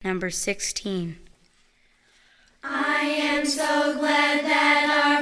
number 16. I am so glad that our